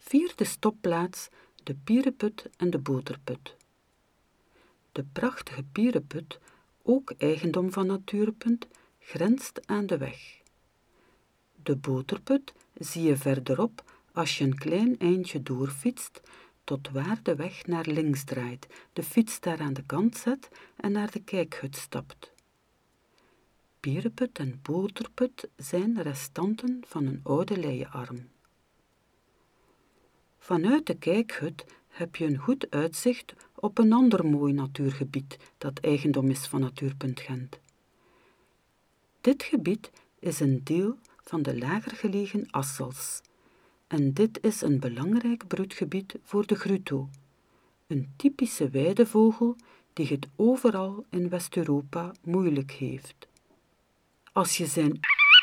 Vierde stopplaats, de Piereput en de Boterput. De prachtige Piereput, ook eigendom van Natuurpunt, grenst aan de weg. De Boterput zie je verderop als je een klein eindje doorfietst tot waar de weg naar links draait, de fiets daar aan de kant zet en naar de kijkhut stapt. Piereput en Boterput zijn restanten van een oude leienarm. Vanuit de kijkhut heb je een goed uitzicht op een ander mooi natuurgebied dat eigendom is van Natuurpunt Gent. Dit gebied is een deel van de lager gelegen Assels en dit is een belangrijk broedgebied voor de grutto, een typische weidevogel die het overal in West-Europa moeilijk heeft. Als je zijn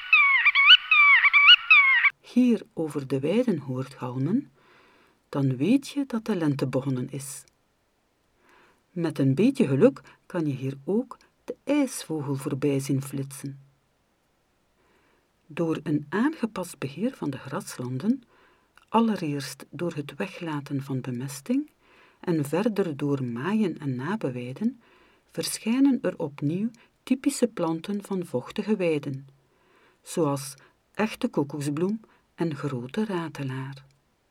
hier over de weiden hoort galmen, dan weet je dat de lente begonnen is. Met een beetje geluk kan je hier ook de ijsvogel voorbij zien flitsen. Door een aangepast beheer van de graslanden, allereerst door het weglaten van bemesting en verder door maaien en nabeweiden, verschijnen er opnieuw typische planten van vochtige weiden, zoals echte koekoeksbloem en grote ratelaar.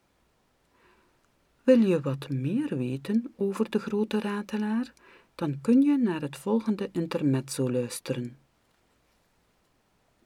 Wil je wat meer weten over de grote ratelaar, dan kun je naar het volgende intermezzo luisteren.